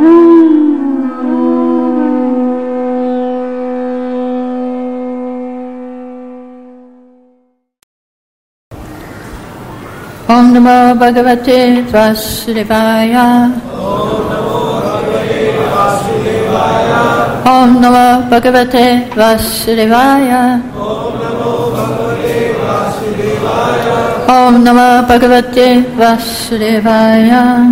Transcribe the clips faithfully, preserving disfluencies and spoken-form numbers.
Om Namo Bhagavate Vasudevaya. Om Namo Bhagavate Vasudevaya. Om Namo Bhagavate Vasudevaya.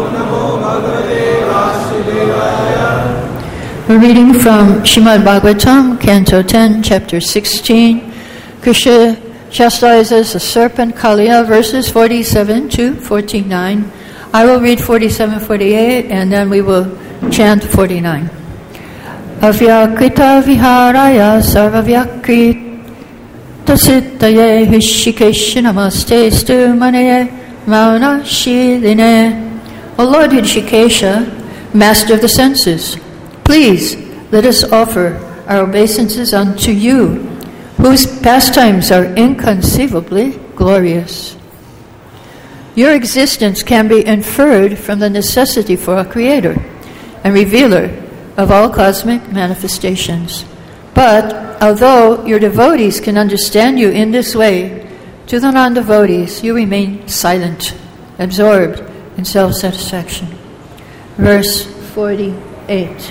We're reading from Srimad Bhagavatam, Canto ten, Chapter sixteen. Krishna chastises the serpent Kaliya, verses forty-seven to forty-nine. I will read forty-seven, forty-eight, and then we will chant forty-nine. Avyakrita viharaya sarvavyakrit siddhaye hishikesh namaste stu manaye mauna shiline. O Lord Hishikesha, Master of the senses, please let us offer our obeisances unto you, whose pastimes are inconceivably glorious. Your existence can be inferred from the necessity for a creator and revealer of all cosmic manifestations. But although your devotees can understand you in this way, to the non-devotees you remain silent, absorbed in self-satisfaction. Verse forty-eight.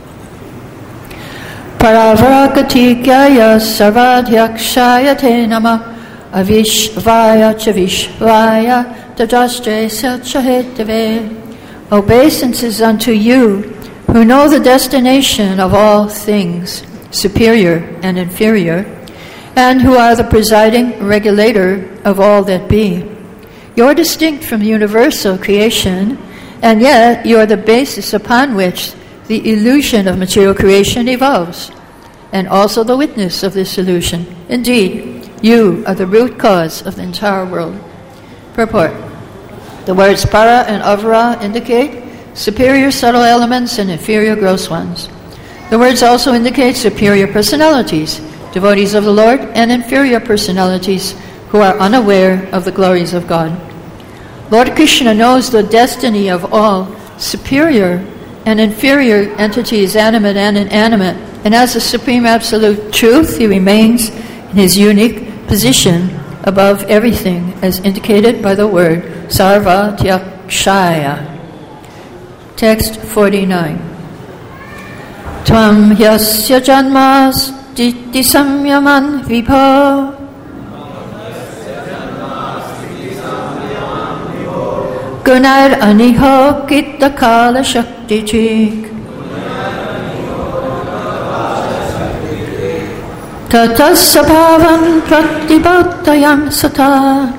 Paravaragatikaaya sarvadhyakshaya te nama avishvaya chavishvaya tadastre selchahetave. Obeisances unto you, who know the destination of all things, superior and inferior, and who are the presiding regulator of all that be. You are distinct from universal creation, and yet you are the basis upon which the illusion of material creation evolves, and also the witness of this illusion. Indeed, you are the root cause of the entire world. Purport. The words para and avara indicate superior subtle elements and inferior gross ones. The words also indicate superior personalities, devotees of the Lord, and inferior personalities who are unaware of the glories of God. Lord Krishna knows the destiny of all superior and inferior entities, animate and inanimate, and as the Supreme Absolute Truth, he remains in his unique position above everything, as indicated by the word Sarvatyakshaya. Text forty-nine. Tvam yasya janmas diti samyaman vibho Gunar aniho kitta kala shakti chik Tatas sabhavan pratibhattayam sata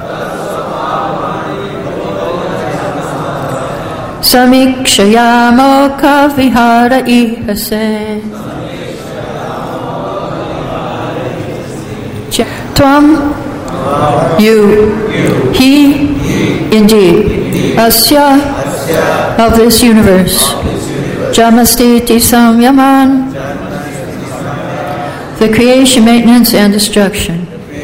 Samikshayamo vihara ihase. Tvam, you, he, indeed, asya, of this universe, jamastiti samyaman, the creation, maintenance, and destruction.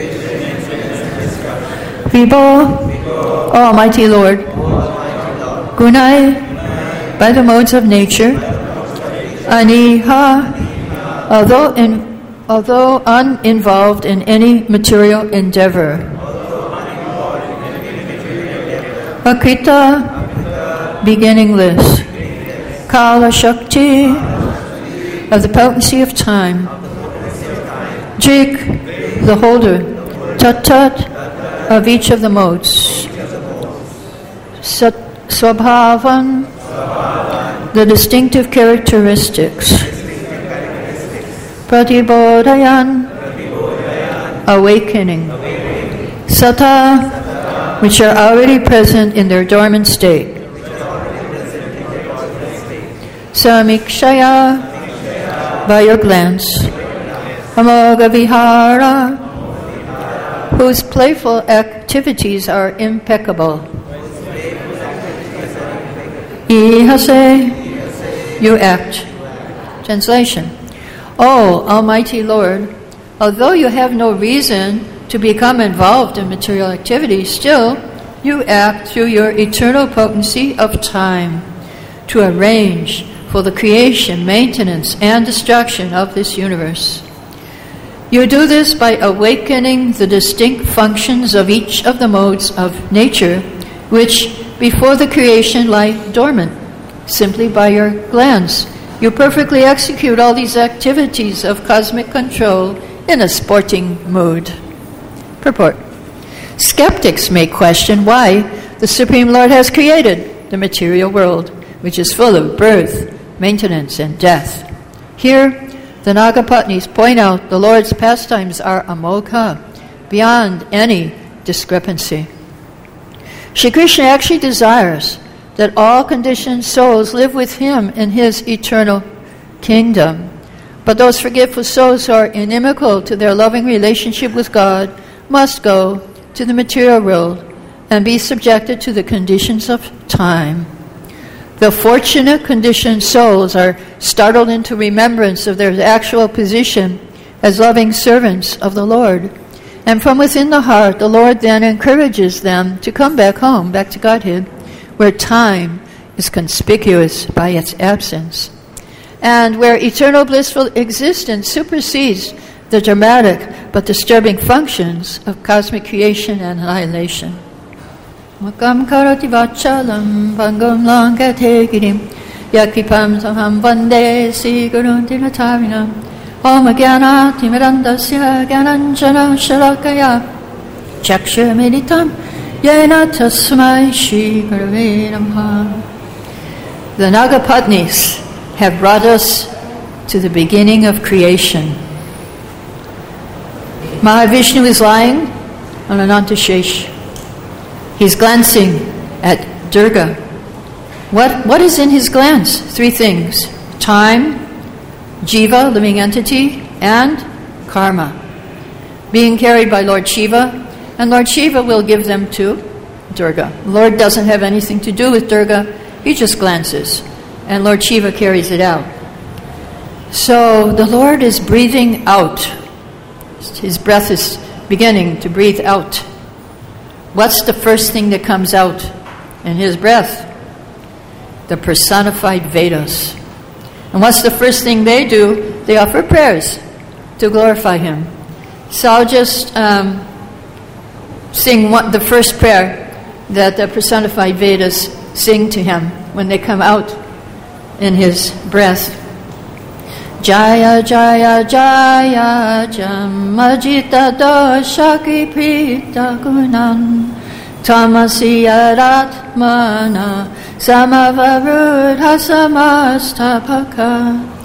Vibho, Almighty Lord, Gunai, by the modes of nature, Aniha, although, in, although uninvolved in any material endeavor, Akrita, beginningless, Kala Shakti, of the potency of time, Jik, the holder, Tat-tat, of each of the modes, Sat Swabhavan, the distinctive characteristics, Pratibodhayan, awakening, Sata, which are already present in their dormant state, Samikshaya, by your glance, Amoga Vihara, whose playful activities are impeccable, Ihase, you act. Translation. O Almighty Lord, although you have no reason to become involved in material activities, still you act through your eternal potency of time. to arrange for the creation, maintenance, and destruction of this universe. You do this by awakening the distinct functions of each of the modes of nature, which before the creation lie dormant, simply by your glands. You perfectly execute all these activities of cosmic control in a sporting mood. Purport. Skeptics may question why the Supreme Lord has created the material world, which is full of birth, maintenance, and death. Here, the Nagapatnis point out the Lord's pastimes are amokha, beyond any discrepancy. Shri Krishna actually desires that all conditioned souls live with him in his eternal kingdom. But those forgetful souls who are inimical to their loving relationship with God must go to the material world and be subjected to the conditions of time. The fortunate conditioned souls are startled into remembrance of their actual position as loving servants of the Lord. And from within the heart, the Lord then encourages them to come back home, back to Godhead, where time is conspicuous by its absence, and where eternal blissful existence supersedes the dramatic but disturbing functions of cosmic creation and annihilation. Makam karati vachalam bhangam lankate girim yakipam samham vande sigurun dinatavinam om jnana timirandasya jnananjana shalakaya chakshur meditam yena tasmai shri gurave namaha. The Nagapatnis have brought us to the beginning of creation. Mahavishnu is lying on Anantashesh. He's glancing at Durga. What, what is in his glance? Three things. Time, Jiva, living entity, and karma. Being carried by Lord Shiva, and Lord Shiva will give them to Durga. Lord doesn't have anything to do with Durga, he just glances, and Lord Shiva carries it out. So the Lord is breathing out. His breath is beginning to breathe out. What's the first thing that comes out in his breath? The personified Vedas. And what's the first thing they do? They offer prayers to glorify him. So I'll just um, sing one, the first prayer that the personified Vedas sing to him when they come out in his breath. Jaya Jaya Jaya Jamajita Doshaki Prita Gunan Tamasiya Ratmana Samavarudha Samastapaka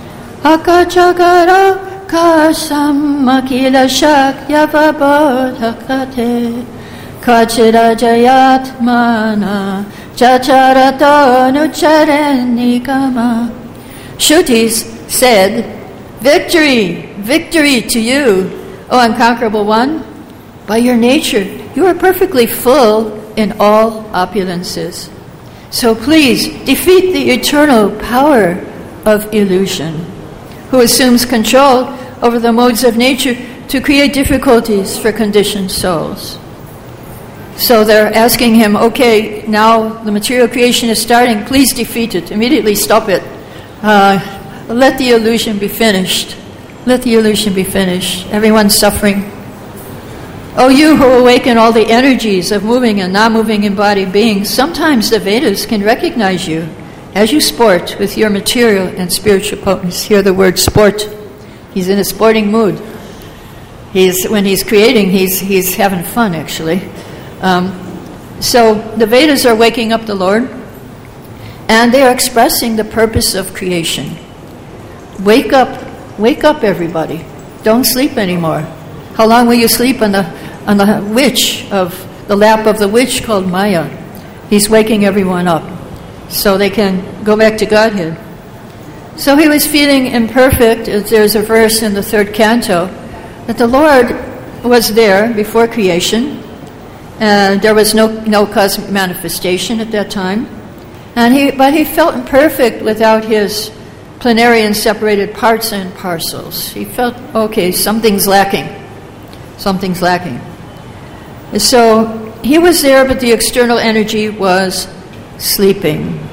Akachakara Kasamakila Shakya Vabodhakate Kachira Jayatmana Chacharato Nucharenikama. Shrutis said, "Victory, victory to you, O unconquerable one. By your nature, you are perfectly full in all opulences. So please defeat the eternal power of illusion, who assumes control over the modes of nature to create difficulties for conditioned souls." So they're asking him, okay, now the material creation is starting, please defeat it, immediately stop it. Uh, let the illusion be finished. Let the illusion be finished. Everyone's suffering. Oh, you who awaken all the energies of moving and non-moving embodied beings, sometimes the Vedas can recognize you as you sport with your material and spiritual potency. Hear the word sport. He's in a sporting mood. He's when he's creating, he's he's having fun, actually. Um, so the Vedas are waking up the Lord, and they are expressing the purpose of creation. Wake up, wake up, everybody! Don't sleep anymore. How long will you sleep on the on the witch of the lap of the witch called Maya? He's waking everyone up, so they can go back to Godhead. So he was feeling imperfect. There's a verse in the third canto that the Lord was there before creation. And there was no no cosmic manifestation at that time, and he but he felt imperfect without his plenary and separated parts and parcels. He felt okay, something's lacking, something's lacking. And so he was there, but the external energy was sleeping.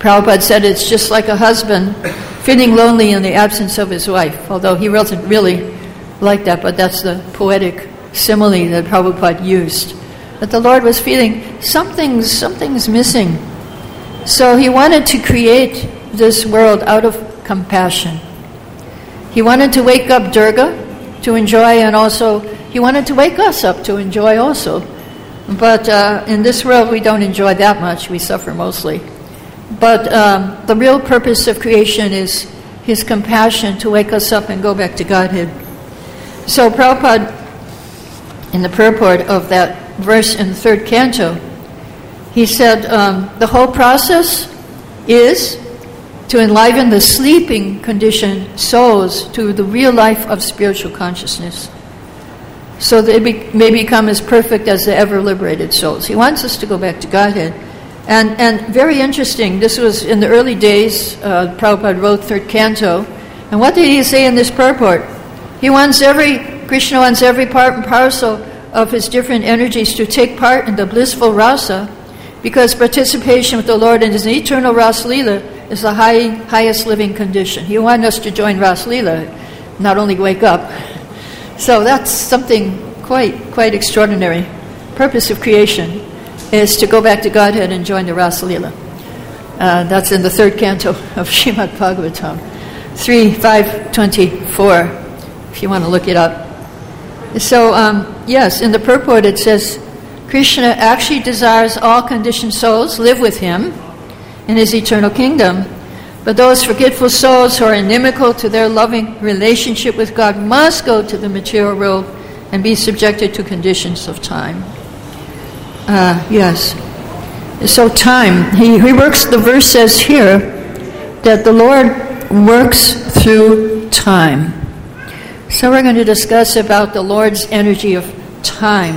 Prabhupada said it's just like a husband feeling lonely in the absence of his wife, although he wasn't really like that, but that's the poetic simile that Prabhupada used. That the Lord was feeling something's, something's missing. So he wanted to create this world out of compassion. He wanted to wake up Durga to enjoy, and also he wanted to wake us up to enjoy also. But uh, in this world we don't enjoy that much, we suffer mostly. But um, the real purpose of creation is his compassion to wake us up and go back to Godhead. So Prabhupada, in the purport of that verse in the third canto, he said um, the whole process is to enliven the sleeping conditioned souls to the real life of spiritual consciousness, so that they be, may become as perfect as the ever-liberated souls. He wants us to go back to Godhead. And and very interesting, this was in the early days, uh, Prabhupada wrote third canto, and what did he say in this purport? He wants every, Krishna wants every part and parcel of his different energies to take part in the blissful rasa, because participation with the Lord in his eternal Rasa Lila is the high, highest living condition. He wants us to join Rasa Lila, not only wake up. So that's something quite, quite extraordinary. Purpose of creation is to go back to Godhead and join the Rasa Lila. Uh, that's in the third canto of Srimad Bhagavatam, three five twenty-four, if you want to look it up. So, um, yes, in the purport it says, Krishna actually desires all conditioned souls live with him in his eternal kingdom, but those forgetful souls who are inimical to their loving relationship with God must go to the material world and be subjected to conditions of time. Uh, yes. So time, he, he works, the verse says here that the Lord works through time. So we're going to discuss about the Lord's energy of time.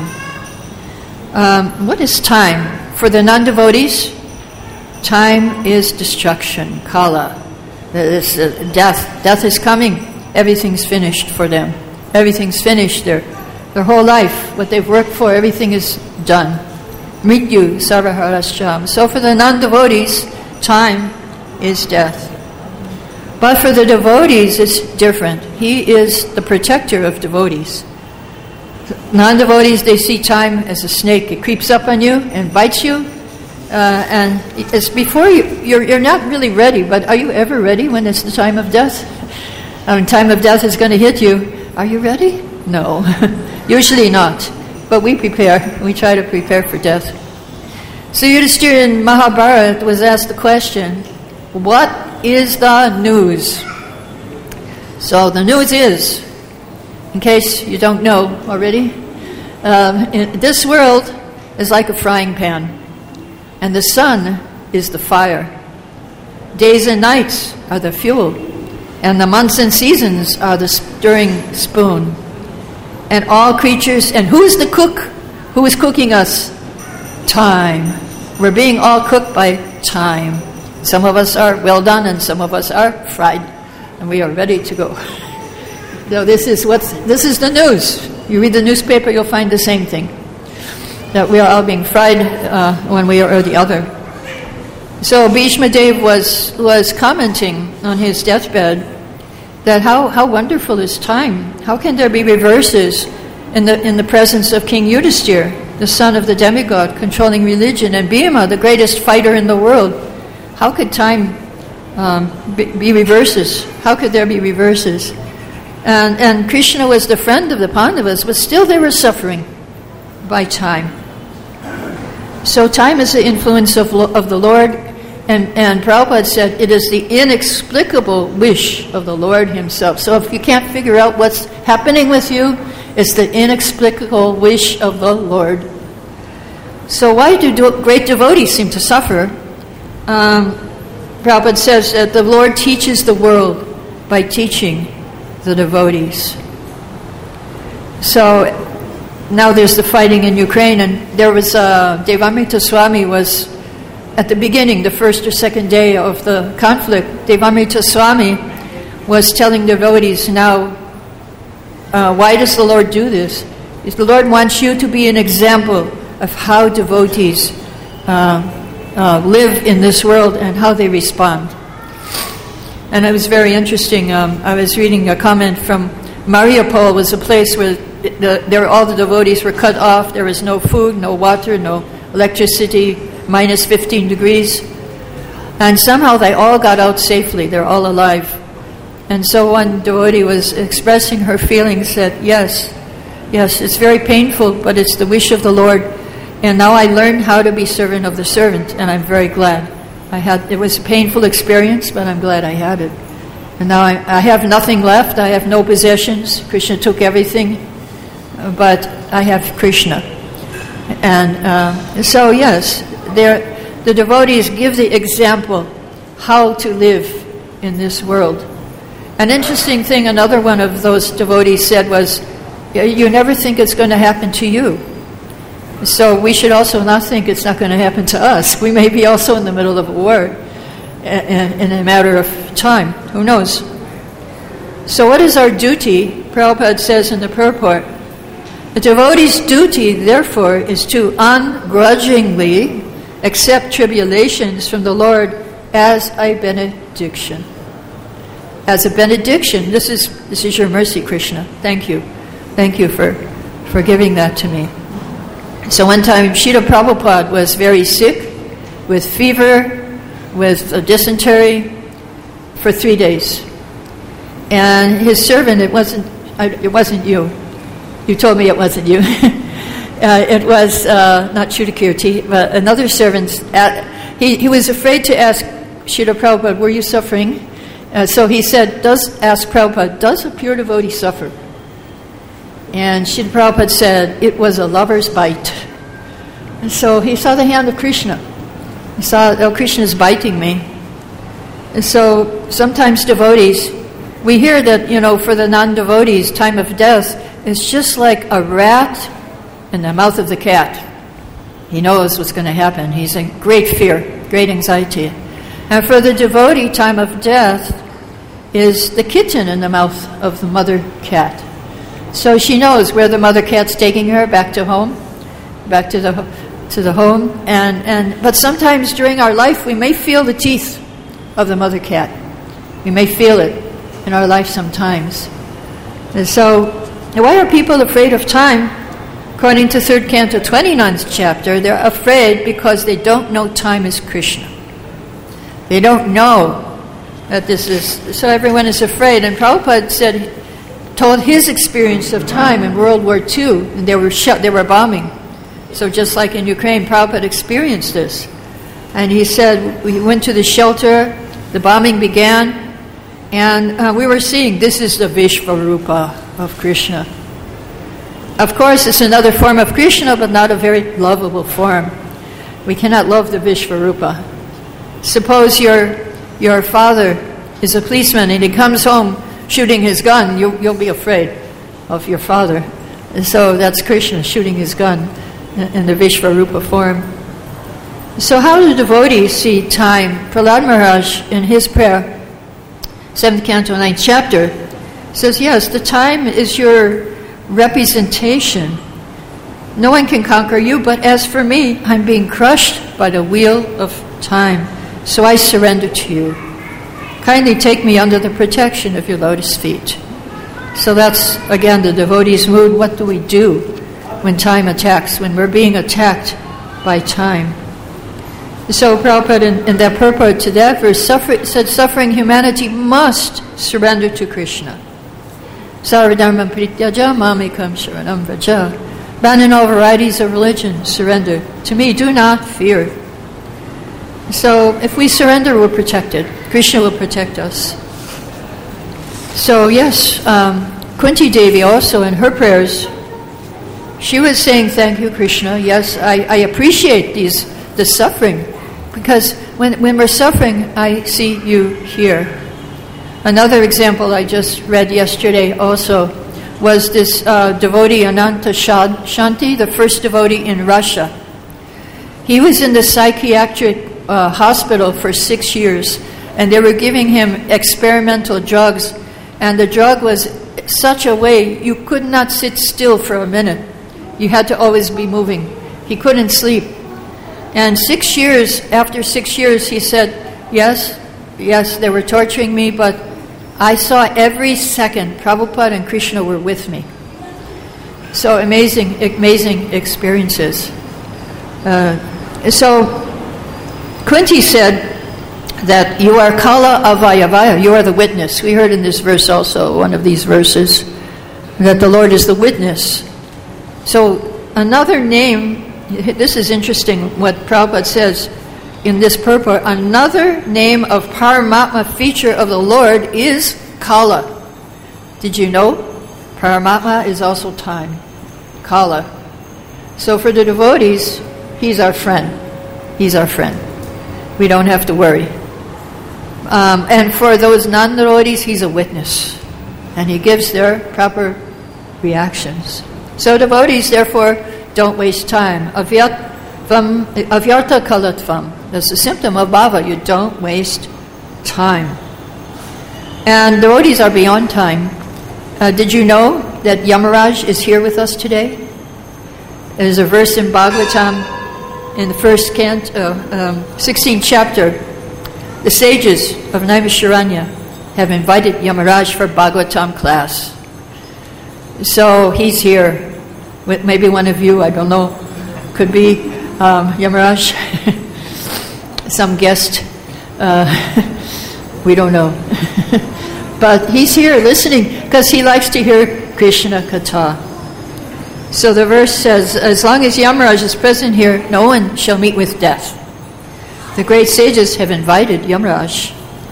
Um, what is time? For the non-devotees, time is destruction, kala. That is uh, death. Death is coming. Everything's finished for them. Everything's finished. Their, their whole life, what they've worked for, everything is done. Mrityu sarvaharascham. So for the non-devotees, time is death. But for the devotees, it's different. He is the protector of devotees. Non-devotees, they see time as a snake. It creeps up on you and bites you. Uh, and it's before you, you're, you're not really ready, but are you ever ready when it's the time of death? I mean, time of death is going to hit you. Are you ready? No. Usually not. But we prepare. We try to prepare for death. So Yudhishthira in Mahabharata was asked the question, what is the news? So the news is, in case you don't know already, um, in, this world is like a frying pan, and the sun is the fire. Days and nights are the fuel, and the months and seasons are the stirring spoon. And all creatures, and who's the cook? Who is cooking us? Time. We're being all cooked by time. Some of us are well done, and some of us are fried, and we are ready to go. So this is what's this is the news. You read the newspaper, you'll find the same thing, that we are all being fried uh, one way or the other. So Bhishma Dev was was commenting on his deathbed that how, how wonderful is time. How can there be reverses in the in the presence of King Yudhishthira, the son of the demigod, controlling religion, and Bhima, the greatest fighter in the world? How could time um, be, be reverses? How could there be reverses? And, and Krishna was the friend of the Pandavas, but still they were suffering by time. So time is the influence of, of the Lord, and, and Prabhupada said it is the inexplicable wish of the Lord himself. So if you can't figure out what's happening with you, it's the inexplicable wish of the Lord. So why do do great devotees seem to suffer? Um, Prabhupada says that the Lord teaches the world by teaching the devotees. So now there's the fighting in Ukraine, and there was uh, Devamrita Swami was at the beginning, the first or second day of the conflict. Devamrita Swami was telling devotees, now, uh, why does the Lord do this? The Lord wants you to be an example of how devotees uh, uh, live in this world and how they respond. And it was very interesting. Um, I was reading a comment from Mariupol. Was a place where the, there all the devotees were cut off. There was no food, no water, no electricity, minus fifteen degrees. And somehow they all got out safely. They're all alive. And so one devotee was expressing her feelings that, yes, yes, it's very painful, but it's the wish of the Lord. And now I learned how to be servant of the servant, and I'm very glad. I had it was a painful experience, but I'm glad I had it. And now I, I have nothing left. I have no possessions. Krishna took everything, but I have Krishna. And uh, so, yes, the devotees give the example how to live in this world. An interesting thing another one of those devotees said was, you never think it's going to happen to you. So we should also not think it's not going to happen to us. We may be also in the middle of a war in, in a matter of time. Who knows? So what is our duty? Prabhupada says in the purport, the devotee's duty, therefore, is to ungrudgingly accept tribulations from the Lord as a benediction. As a benediction. This is this is your mercy, Krishna. Thank you. Thank you for, for giving that to me. So one time, Srila Prabhupada was very sick, with fever, with a dysentery, for three days. And his servant, it wasn't, it wasn't you. You told me it wasn't you. uh, it was uh, not Chudakirti, but another servant. At, he, he was afraid to ask Srila Prabhupada, were you suffering? Uh, so he said, does ask Prabhupada, does a pure devotee suffer? And Srila Prabhupada said, it was a lover's bite. And so he saw the hand of Krishna. He saw, oh, Krishna is biting me. And so sometimes devotees, we hear that, you know, for the non-devotees, time of death is just like a rat in the mouth of the cat. He knows what's going to happen. He's in great fear, great anxiety. And for the devotee, time of death is the kitten in the mouth of the mother cat. So she knows where the mother cat's taking her, back to home, back to the to the home. And, and but sometimes during our life we may feel the teeth of the mother cat. We may feel it in our life sometimes. And so why are people afraid of time? According to third canto, twenty-ninth chapter, they're afraid because they don't know time is Krishna. They don't know that this is, so everyone is afraid. And Prabhupada said, told his experience of time in World War Two, and they were shut, they were bombing. So just like in Ukraine, Prabhupada experienced this. And he said, we went to the shelter, the bombing began, and uh, we were seeing, this is the Vishvarupa of Krishna. Of course, it's another form of Krishna, but not a very lovable form. We cannot love the Vishvarupa. Suppose your your father is a policeman and he comes home shooting his gun, you, you'll be afraid of your father. And so that's Krishna shooting his gun in the Vishvarupa form. So how do devotees see time? Prahlad Maharaj, in his prayer, seventh canto, ninth chapter, says, yes, the time is your representation. No one can conquer you, but as for me, I'm being crushed by the wheel of time. So I surrender to you. Kindly take me under the protection of your lotus feet. So that's, again, the devotee's mood. What do we do when time attacks, when we're being attacked by time? So Prabhupada, in, in that purport to that verse, suffer, said suffering humanity must surrender to Krishna. Sarvadharma prityaja mamekam sharanam vraja. Abandon all varieties of religion, surrender. To me, do not fear. So if we surrender, we're protected. Krishna will protect us. So yes, um, Kunti Devi also in her prayers, she was saying, thank you, Krishna. Yes, I, I appreciate these the suffering, because when, when we're suffering, I see you here. Another example I just read yesterday also was this uh, devotee Ananta Shanti, the first devotee in Russia. He was in the psychiatric uh, hospital for six years, and they were giving him experimental drugs, and the drug was such a way you could not sit still for a minute. You had to always be moving. He couldn't sleep. And six years, after six years, he said, yes, yes, they were torturing me, but I saw every second Prabhupada and Krishna were with me. So amazing, amazing experiences. Uh, so Kunti said that you are Kala Avayavaya, you are the witness. We heard in this verse also, one of these verses, that the Lord is the witness. So another name, this is interesting what Prabhupada says in this purport, another name of Paramatma feature of the Lord is Kala. Did you know? Paramatma is also time. Kala. So for the devotees, he's our friend. He's our friend. We don't have to worry. Um, and for those non-devotees, he's a witness. And he gives their proper reactions. So devotees, therefore, don't waste time. Avyartha kalatvam. That's the symptom of bhava. You don't waste time. And devotees are beyond time. Uh, did you know that Yamaraj is here with us today? There's a verse in Bhagavatam in the first cant, uh, um, sixteenth chapter. The sages of Naimisharanya have invited Yamaraj for Bhagavatam class. So he's here. With maybe one of you, I don't know, could be um, Yamaraj, some guest. Uh, we don't know. But he's here listening because he likes to hear Krishna Katha. So the verse says, as long as Yamaraj is present here, no one shall meet with death. The great sages have invited Yamaraj,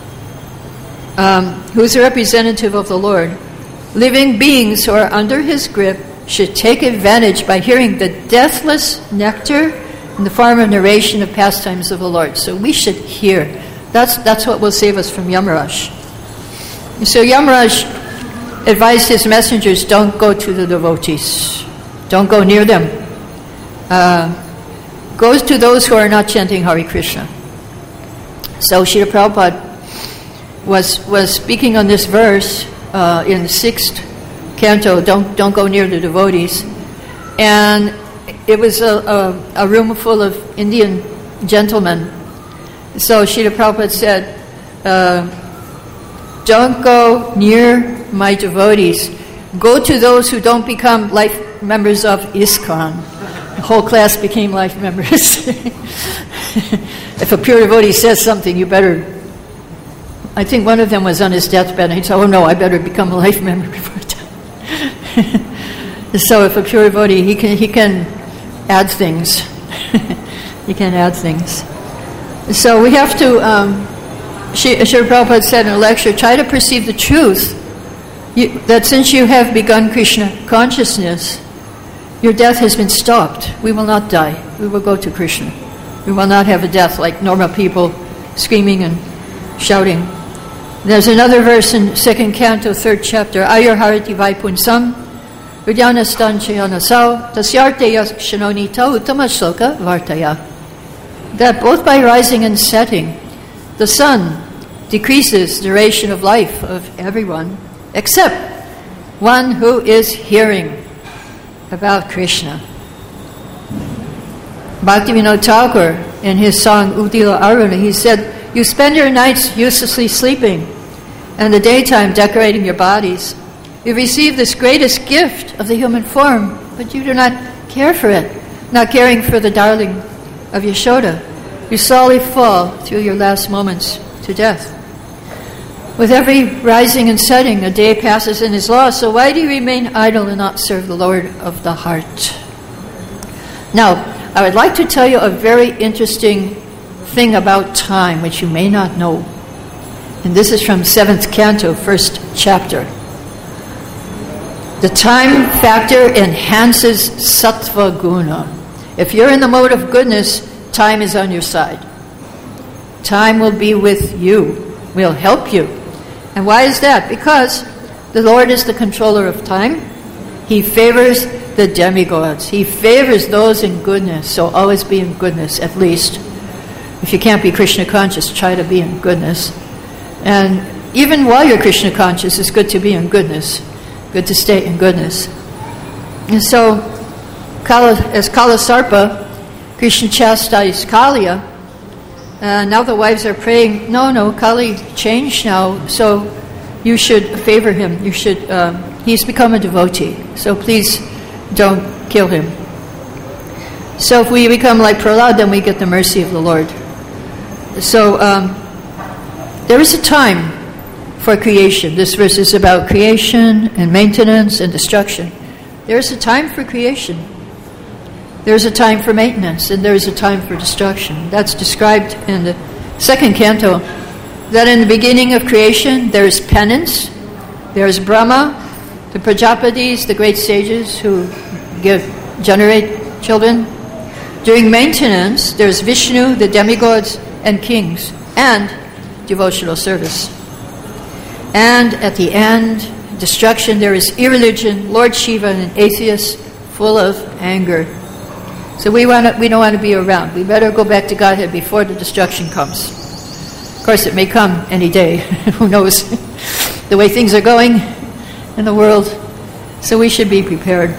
um, who is a representative of the Lord. Living beings who are under his grip should take advantage by hearing the deathless nectar in the form of narration of pastimes of the Lord. So we should hear. That's that's what will save us from Yamaraj. So Yamaraj advised his messengers, don't go to the devotees. Don't go near them. Uh, go to those who are not chanting Hare Krishna. So Srila Prabhupada was, was speaking on this verse uh, in the sixth canto, don't don't go near the devotees. And it was a, a, a room full of Indian gentlemen. So Srila Prabhupada said, uh, don't go near my devotees. Go to those who don't become life members of ISKCON. The whole class became life members. If a pure devotee says something, you better... I think one of them was on his deathbed, and he said, oh no, I better become a life member before time. So if a pure devotee, he can he can add things. He can add things. So we have to, um, Srila Prabhupada said in a lecture, try to perceive the truth you, that since you have begun Krishna consciousness, your death has been stopped. We will not die. We will go to Krishna. We will not have a death like normal people screaming and shouting. There's another verse in second canto, third chapter. Ayur harati vaipunsam Udyanastan tasyarte yakshanonita uttama shloka vartaya. That both by rising and setting, the sun decreases the duration of life of everyone, except one who is hearing about Krishna. Bhaktivinoda Thakur, in his song Udila Aruna, he said, you spend your nights uselessly sleeping and the daytime decorating your bodies. You receive this greatest gift of the human form, but you do not care for it, not caring for the darling of Yashoda. You slowly fall through your last moments to death. With every rising and setting, a day passes and is lost, so why do you remain idle and not serve the Lord of the heart? Now, I would like to tell you a very interesting thing about time, which you may not know. And this is from seventh canto, first chapter. The time factor enhances sattva guna. If you're in the mode of goodness, time is on your side. Time will be with you, will help you. And why is that? Because the Lord is the controller of time. He favors the demigods. He favors those in goodness. So always be in goodness, at least. If you can't be Krishna conscious, try to be in goodness. And even while you're Krishna conscious, it's good to be in goodness. Good to stay in goodness. And so, Kala, as Kala Sarpa, Krishna chastised Kaliya. Uh, now the wives are praying, no, no, Kali changed now, so you should favor him. You should. Um, he's become a devotee, so please don't kill him. So if we become like Prahlad, then we get the mercy of the Lord. So um, there is a time for creation. This verse is about creation and maintenance and destruction. There is a time for creation. There is a time for maintenance, and there is a time for destruction. That's described in the second canto. That in the beginning of creation, there is penance. There is Brahma, the Prajapatis, the great sages who give generate children. During maintenance, there's Vishnu, the demigods, and kings, and devotional service. And at the end, destruction, there is irreligion, Lord Shiva, and an atheist full of anger. So we want to, we don't want to be around. We better go back to Godhead before the destruction comes. Of course, it may come any day. Who knows the way things are going in the world. So we should be prepared.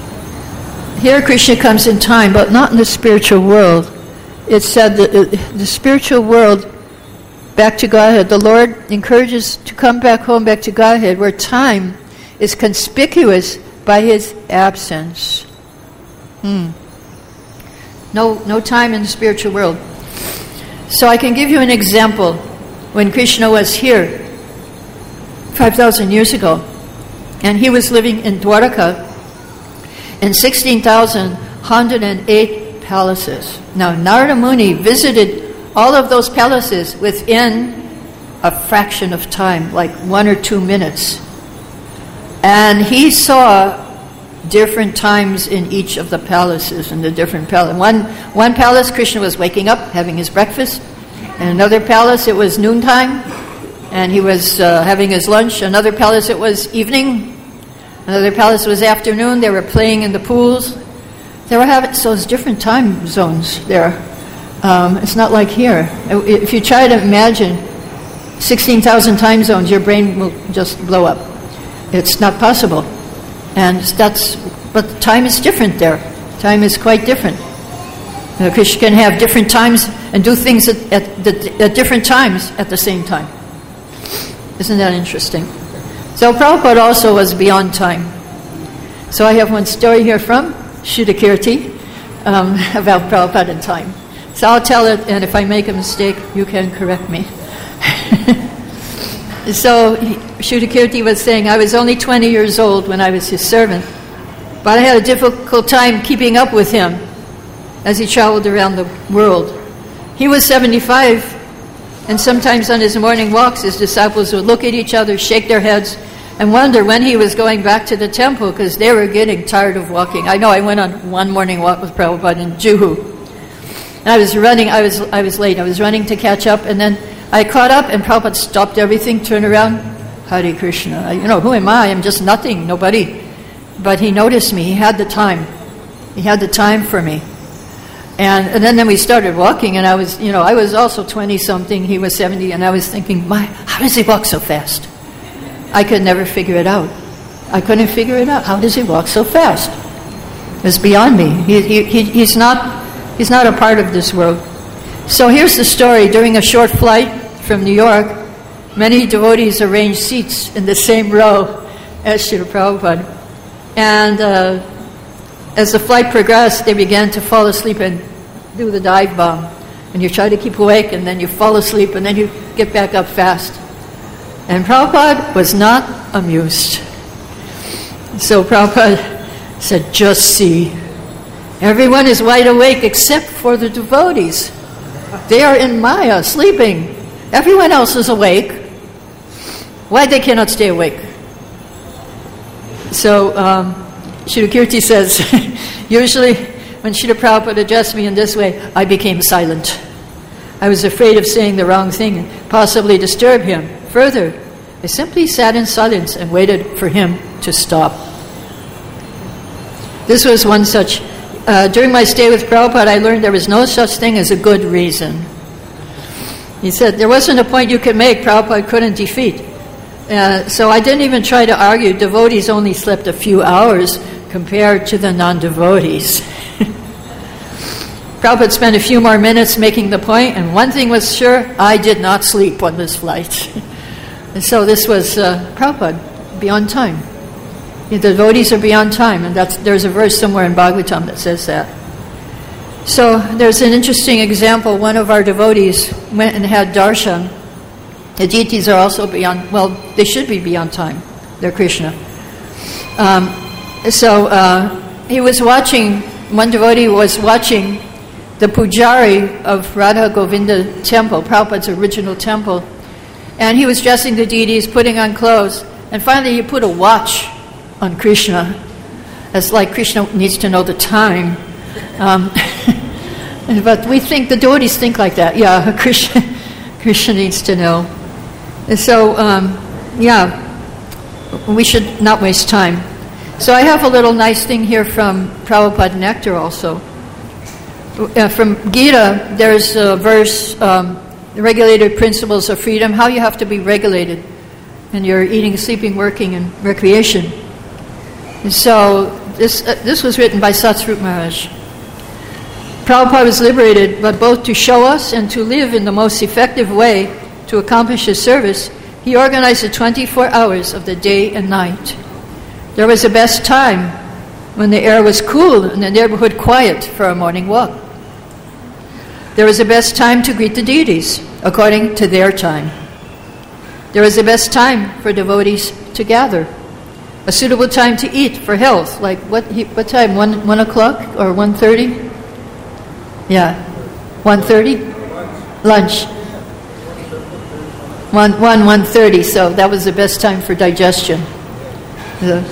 Here Krishna comes in time, but not in the spiritual world. It's said that the spiritual world, back to Godhead, the Lord encourages to come back home, back to Godhead, where time is conspicuous by his absence. Hmm. No, no time in the spiritual world. So I can give you an example. When Krishna was here, five thousand years ago, and he was living in Dwaraka, in sixteen thousand one hundred eight palaces. Now, Narada Muni visited all of those palaces within a fraction of time, like one or two minutes. And he saw different times in each of the palaces, in the different palaces. One, one palace, Krishna was waking up, having his breakfast. In another palace, it was noontime, and he was uh, having his lunch. Another palace, it was evening. Another palace was afternoon. They were playing in the pools. They were having, so it's different time zones there. Um, it's not like here. If you try to imagine sixteen thousand time zones, your brain will just blow up. It's not possible. And that's, but time is different there. Time is quite different. You know, Krishna can have different times and do things at, at, the, at different times at the same time. Isn't that interesting? So Prabhupada also was beyond time. So I have one story here from Shuddhakirti um, about Prabhupada and time. So I'll tell it, and if I make a mistake, you can correct me. So Shuddhakirti was saying, I was only twenty years old when I was his servant, but I had a difficult time keeping up with him as he traveled around the world. He was seventy-five, and sometimes on his morning walks, his disciples would look at each other, shake their heads, and wonder when he was going back to the temple, because they were getting tired of walking. I know I went on one morning walk with Prabhupada in Juhu, and I was running, I was I was late, I was running to catch up, and then I caught up, and Prabhupada stopped everything, turned around, Hare Krishna. You know, who am I? I'm just nothing, nobody. But he noticed me, he had the time. He had the time for me. And, and then, then we started walking, and I was, you know, I was also twenty-something, he was seventy, and I was thinking, my, how does he walk so fast? I could never figure it out. I couldn't figure it out. How does he walk so fast? It's beyond me. He, he, he, he's not, he's not a part of this world. So here's the story. During a short flight from New York, many devotees arranged seats in the same row as Srila Prabhupada. And uh, as the flight progressed, they began to fall asleep and do the dive bomb. And you try to keep awake, and then you fall asleep, and then you get back up fast. And Prabhupada was not amused. So Prabhupada said, just see, everyone is wide awake except for the devotees. They are in Maya, sleeping. Everyone else is awake. Why they cannot stay awake? So um, Shuddhakirti says, usually when Srila Prabhupada addressed me in this way, I became silent. I was afraid of saying the wrong thing and possibly disturb him. Further, I simply sat in silence and waited for him to stop. This was one such. Uh, during my stay with Prabhupada, I learned there was no such thing as a good reason. He said, there wasn't a point you could make Prabhupada couldn't defeat. Uh, so I didn't even try to argue. Devotees only slept a few hours compared to the non-devotees. Prabhupada spent a few more minutes making the point, and one thing was sure, I did not sleep on this flight. And so this was uh, Prabhupada, beyond time. The devotees are beyond time, and that's, there's a verse somewhere in Bhagavatam that says that. So there's an interesting example. One of our devotees went and had darshan. The deities are also beyond, well, they should be beyond time. They're Krishna. Um, so uh, he was watching, one devotee was watching the pujari of Radha Govinda temple, Prabhupada's original temple, and he was dressing the deities, putting on clothes, and finally he put a watch on Krishna. It's like Krishna needs to know the time. Um, but we think, the devotees think like that. Yeah, Krishna, Krishna needs to know. And so, um, yeah, we should not waste time. So I have a little nice thing here from Prabhupada Nectar also. Uh, from Gita, there's a verse, um, the regulated principles of freedom, how you have to be regulated in your eating, sleeping, working, and recreation. And so this uh, this was written by Satsvarup Maharaj. Prabhupada was liberated, but both to show us and to live in the most effective way to accomplish his service, he organized the twenty-four hours of the day and night. There was a best time when the air was cool and the neighborhood quiet for a morning walk. There was the best time to greet the deities, according to their time. There was the best time for devotees to gather. A suitable time to eat for health, like what what time, one, one o'clock or one thirty? Yeah, one thirty? Lunch. One, one, one thirty, so that was the best time for digestion. The,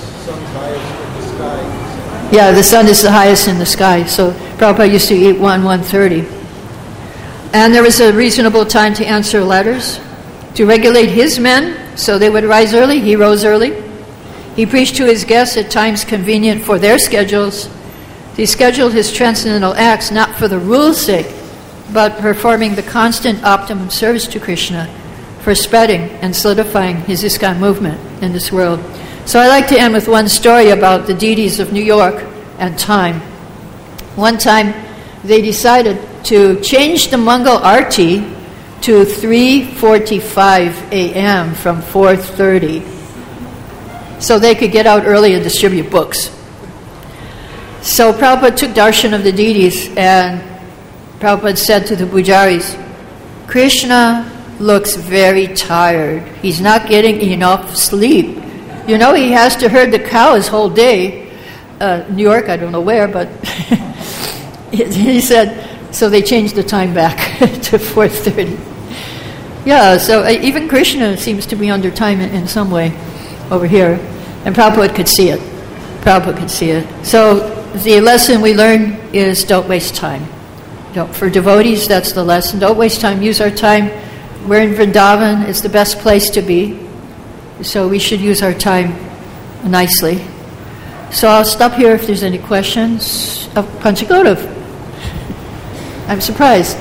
yeah, the sun is the highest in the sky, so Prabhupada used to eat one, one thirty. And there was a reasonable time to answer letters, to regulate his men so they would rise early. He rose early. He preached to his guests at times convenient for their schedules. He scheduled his transcendental acts not for the rule's sake, but performing the constant optimum service to Krishna for spreading and solidifying his ISKCON movement in this world. So I like to end with one story about the deities of New York and time. One time they decided to change the Mangal Arti to three forty-five a.m. from four thirty, so they could get out early and distribute books. So Prabhupada took darshan of the deities, and Prabhupada said to the pujaris, Krishna looks very tired. He's not getting enough sleep. You know, he has to herd the cows whole day. Uh, New York, I don't know where, but he said, so they changed the time back to four thirty. Yeah, so uh, even Krishna seems to be under time in, in some way over here. And Prabhupada could see it. Prabhupada could see it. So the lesson we learn is don't waste time. Don't, for devotees, that's the lesson. Don't waste time. Use our time. We're in Vrindavan. It's the best place to be. So we should use our time nicely. So I'll stop here if there's any questions. Of Panchagodav. I'm surprised.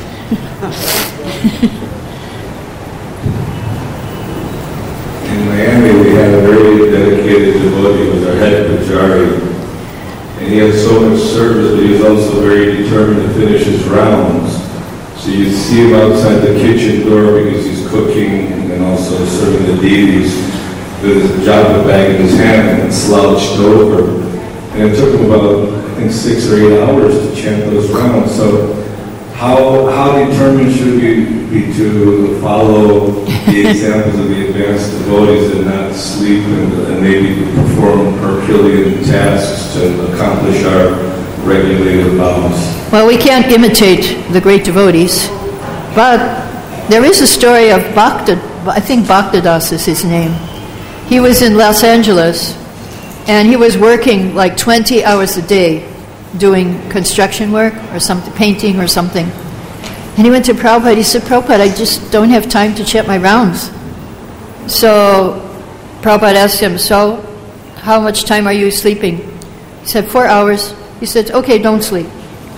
In Miami, we had a very dedicated devotee who was our head pujari. And he had so much service, but he was also very determined to finish his rounds. So you see him outside the kitchen door because he's cooking and also serving the deities with his japa bag in his hand and slouched over. And it took him about, I think, six or eight hours to chant those rounds. So how how determined should we be to follow the examples of the advanced devotees and not sleep and, and maybe perform Herculean tasks to accomplish our regulated vows? Well, we can't imitate the great devotees, but there is a story of Bhakta, I think Bhaktadas is his name. He was in Los Angeles, and he was working like twenty hours a day doing construction work or something, painting or something. And he went to Prabhupada. He said, Prabhupada, I just don't have time to chant my rounds. So Prabhupada asked him, so how much time are you sleeping? He said, four hours. He said, okay, don't sleep.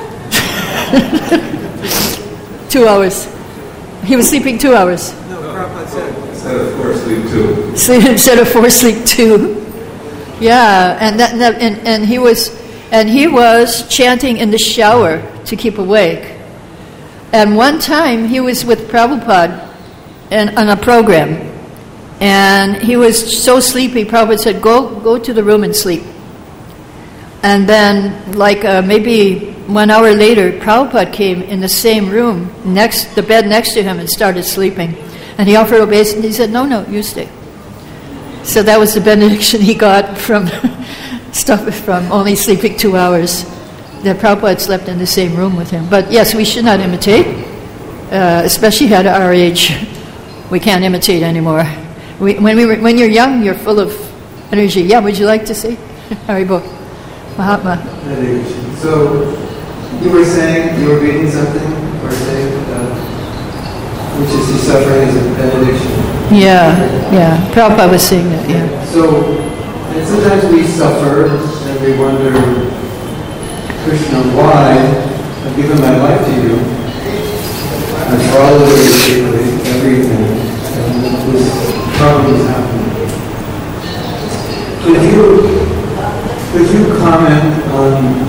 Two hours. He was sleeping two hours. No, Prabhupada said, instead of four, sleep two. Sleep, instead of four, sleep two. Yeah, and that, and, that, and and he was And he was chanting in the shower to keep awake. And one time he was with Prabhupada and, on a program. And he was so sleepy, Prabhupada said, go go to the room and sleep. And then, like uh, maybe one hour later, Prabhupada came in the same room, next the bed next to him, and started sleeping. And he offered obeisance. He said, no, no, you stay. So that was the benediction he got from stuff from only sleeping two hours. That Prabhupada slept in the same room with him. But yes, we should not imitate, uh, especially at our age. We can't imitate anymore. We, when we were, when you're young, you're full of energy. Yeah, would you like to say? Haribo, Mahatma. So you were saying you were reading something, or saying, uh, which is the suffering is a benediction. Yeah, yeah. Prabhupada was saying that. Yeah. So, and sometimes we suffer and we wonder, Krishna, why I've given my life to you? I've followed everything, and this problem is happening. Could you, could you comment on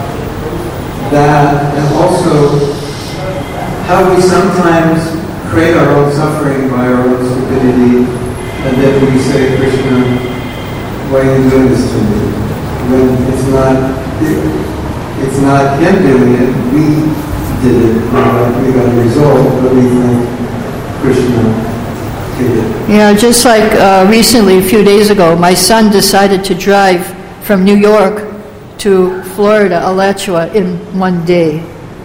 that, and also how we sometimes create our own suffering by our own stupidity, and then we say, Krishna, why are you doing this to me? When it's not, it, it's not him doing it, we did it, we got a result, but we think Krishna did it. Yeah, just like uh, recently, a few days ago, my son decided to drive from New York to Florida, Alachua, in one day.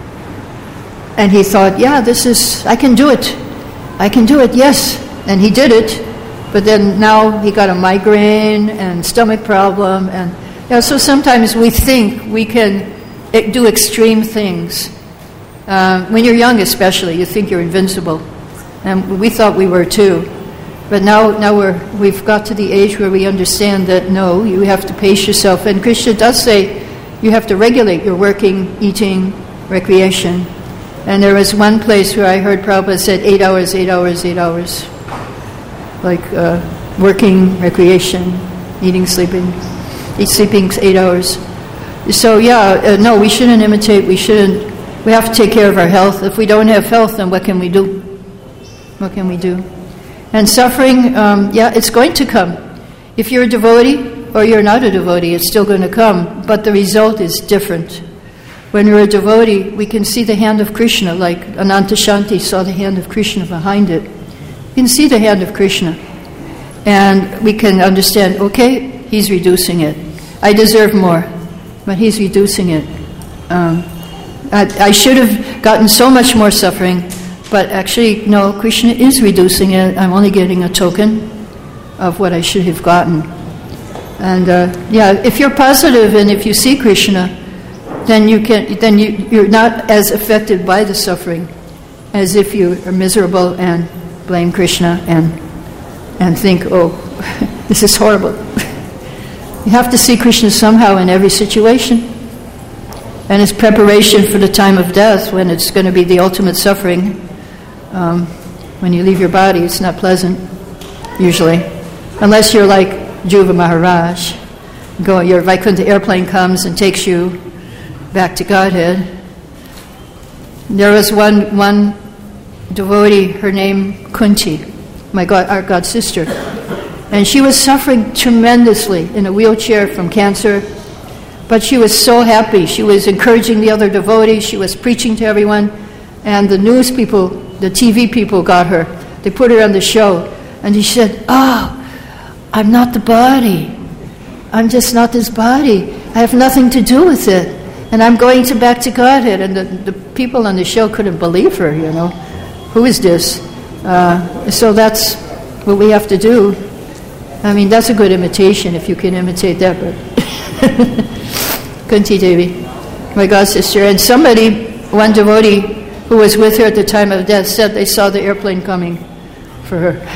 And he thought, yeah, this is, I can do it. I can do it, yes. And he did it. But then now he got a migraine and stomach problem. And you know, so sometimes we think we can do extreme things. Uh, when you're young especially, you think you're invincible. And we thought we were too. But now, now we're, we've got to the age where we understand that no, you have to pace yourself. And Krishna does say you have to regulate your working, eating, recreation. And there was one place where I heard Prabhupada said eight hours, eight hours, eight hours. Like uh, working, recreation, eating, sleeping. Eat, sleeping, eight hours. So yeah, uh, no, we shouldn't imitate. We shouldn't. We have to take care of our health. If we don't have health, then what can we do? What can we do? And suffering, um, yeah, it's going to come. If you're a devotee or you're not a devotee, it's still going to come. But the result is different. When we're a devotee, we can see the hand of Krishna, like Anantashanti saw the hand of Krishna behind it. You can see the hand of Krishna. And we can understand, okay, he's reducing it. I deserve more, but he's reducing it. Um, I, I should have gotten so much more suffering, but actually, no, Krishna is reducing it. I'm only getting a token of what I should have gotten. And uh, yeah, if you're positive and if you see Krishna, then you can. Then you, you're not as affected by the suffering as if you are miserable and blame Krishna and and think, oh, this is horrible. You have to see Krishna somehow in every situation. And it's preparation for the time of death, when it's going to be the ultimate suffering. Um, when you leave your body, it's not pleasant, usually. Unless you're like Dhruva Maharaj. Go, your Vaikuntha airplane comes and takes you back to Godhead. There was one one devotee, her name Kunti, my God, our God sister, and she was suffering tremendously in a wheelchair from cancer, but she was so happy. She was encouraging the other devotees, she was preaching to everyone, and the news people, the T V people got her. They put her on the show, and she said, oh, I'm not the body. I'm just not this body. I have nothing to do with it. And I'm going to back to Godhead. And the, the people on the show couldn't believe her, you know. Who is this? Uh, so that's what we have to do. I mean, that's a good imitation, if you can imitate that. But Kunti Devi, my God sister. And somebody, one devotee who was with her at the time of death, said they saw the airplane coming for her.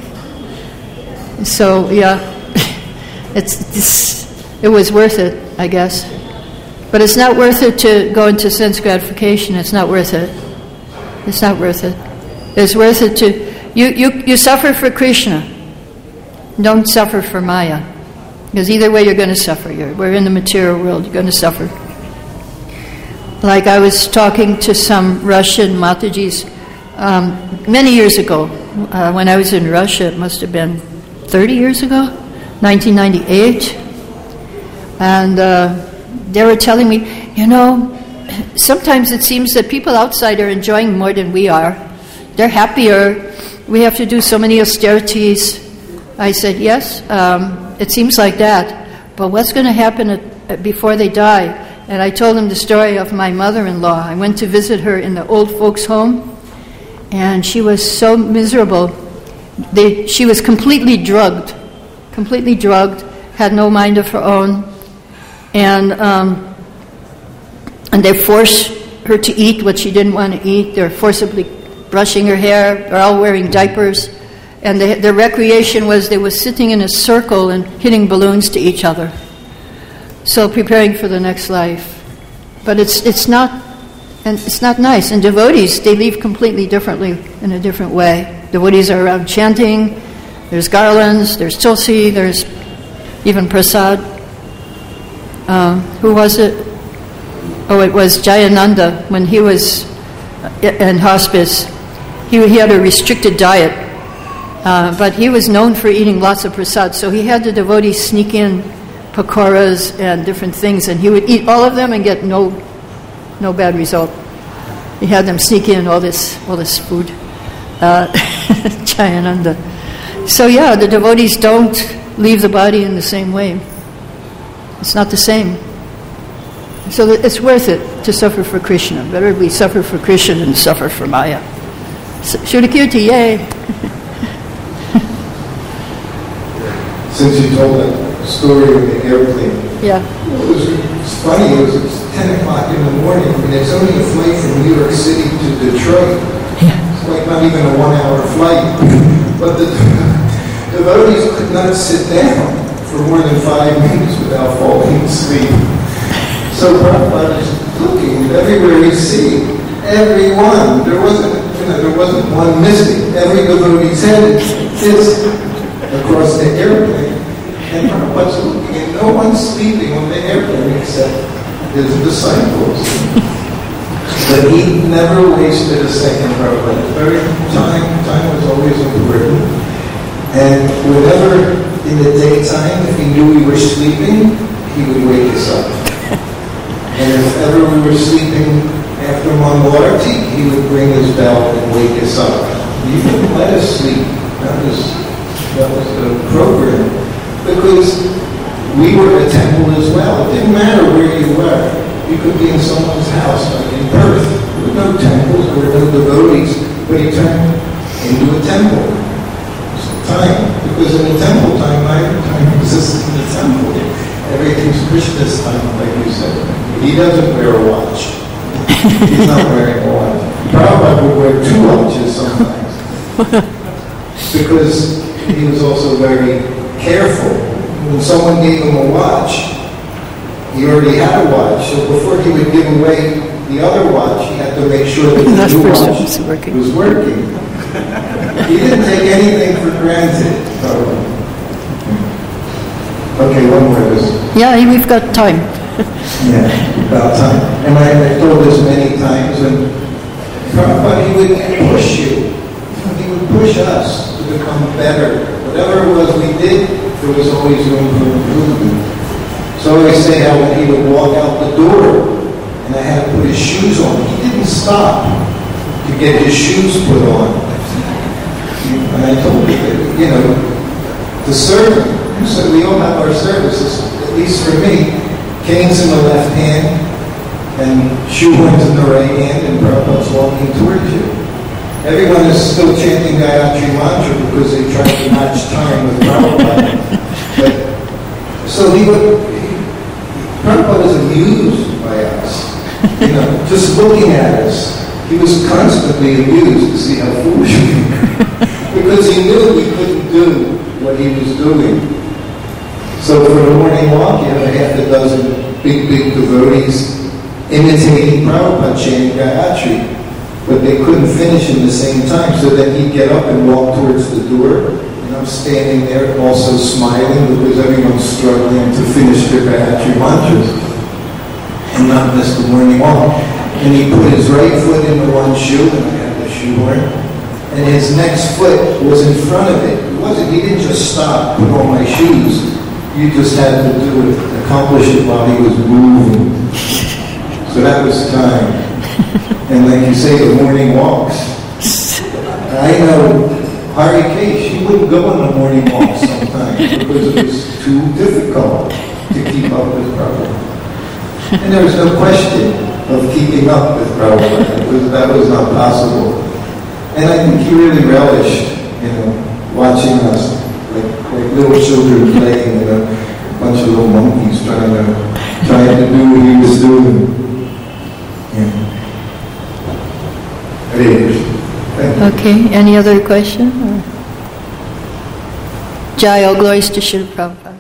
So, yeah, it's, it's it was worth it, I guess. But it's not worth it to go into sense gratification. It's not worth it. It's not worth it. It's worth it to... You, you, you suffer for Krishna. Don't suffer for Maya. Because either way you're going to suffer. You're, we're in the material world, you're going to suffer. Like I was talking to some Russian Matajis um, many years ago, uh, when I was in Russia, it must have been thirty years ago, nineteen ninety-eight, and uh, they were telling me, you know, sometimes it seems that people outside are enjoying more than we are. They're happier. We have to do so many austerities. I said, yes, um, it seems like that. But what's going to happen at, before they die? And I told them the story of my mother-in-law. I went to visit her in the old folks' home, and she was so miserable. They, she was completely drugged, completely drugged, had no mind of her own. And um, and they forced her to eat what she didn't want to eat. They're forcibly brushing her hair. They're all wearing diapers. And they, their recreation was they were sitting in a circle and hitting balloons to each other. So preparing for the next life. But it's it's not and it's not nice. And devotees, they live completely differently, in a different way. Devotees are around chanting. There's garlands. There's tulsi. There's even prasad. Um, who was it? Oh, it was Jayananda. When he was in hospice, he, he had a restricted diet, uh, but he was known for eating lots of prasad. So he had the devotees sneak in pakoras and different things, and he would eat all of them and get no no bad result. He had them sneak in all this all this food. Uh, Jayananda. So yeah, the devotees don't leave the body in the same way. It's not the same. So it's worth it to suffer for Krishna. Better we suffer for Krishna than suffer for Maya. Shuddhakirti, yay! Since you told that story of the airplane, yeah, it was, it was funny. It was, it was ten o'clock in the morning, and it's only a flight from New York City to Detroit. Yeah. It's like not even a one-hour flight. But the devotees could not sit down for more than five minutes without falling asleep. So Prabhupada is looking everywhere he sees, everyone. There wasn't, you know, there wasn't one missing. Every devotee's head is across the airplane, and Prabhupada's looking, and no one's sleeping on the airplane except his disciples. But he never wasted a second. Prabhupada, very time, time was always important, and whenever in the daytime, if he knew we were sleeping, he would wake us up. And if ever we were sleeping after Mangalarti, he would bring his bell and wake us up. He wouldn't let us sleep. That was, that was the program. Because we were a temple as well. It didn't matter where you were. You could be in someone's house, like in Perth. There were no temples, there were no devotees, but he turned into a temple. Time, because in the temple time, time exists in the temple. Everything's Krishna's time, like you said. He doesn't wear a watch. He's not wearing a watch. Prabhupada would wear two watches sometimes. Because he was also very careful. When someone gave him a watch, he already had a watch. So before he would give away the other watch, he had to make sure that the new watch was working. was working. He didn't take anything for granted. So. Okay, one more. Yeah, we've got time. Yeah, about time. And I, I've told this many times, and Prabhupada, he would push you. He would push us to become better. Whatever it was we did, there was always room for improvement. So I always say how when he would walk out the door, and I had to put his shoes on, he didn't stop to get his shoes put on. And I told him, you know, the servant, so we all have our services, at least for me, canes in the left hand and shoe horns in the right hand, and Prabhupada's walking towards you. Everyone is still chanting Gayatri Mantra because they try to match time with Prabhupada. But, so he would, he, Prabhupada is amused by us. You know, just looking at us, he was constantly amused to see how foolish we were. Because he knew we couldn't do what he was doing. So for the morning walk, you have a half a dozen big, big devotees imitating Prabhupada chanting Gayatri. But they couldn't finish in the same time, so then he'd get up and walk towards the door, and And I'm standing there also smiling because everyone's struggling to finish their Gayatri mantras and not miss the morning walk. And he put his right foot in the one shoe, and I had the shoehorn, and his next foot was in front of it. It wasn't, he didn't just stop, put on my shoes. You just had to do it, accomplish it while he was moving. So that was time. And like you say, the morning walks. I know Hari K, she wouldn't go on the morning walks sometimes because it was too difficult to keep up with Prabhupada. And there was no question of keeping up with Prabhupada. It was, that was not possible. And I think he really relished, you know, watching us, like, like little children playing with a bunch of little monkeys trying to trying to do what he was doing. Yeah. Hare Krishna. Thank you. Okay, any other question? Or? Jai, all glories to Srila Prabhupada.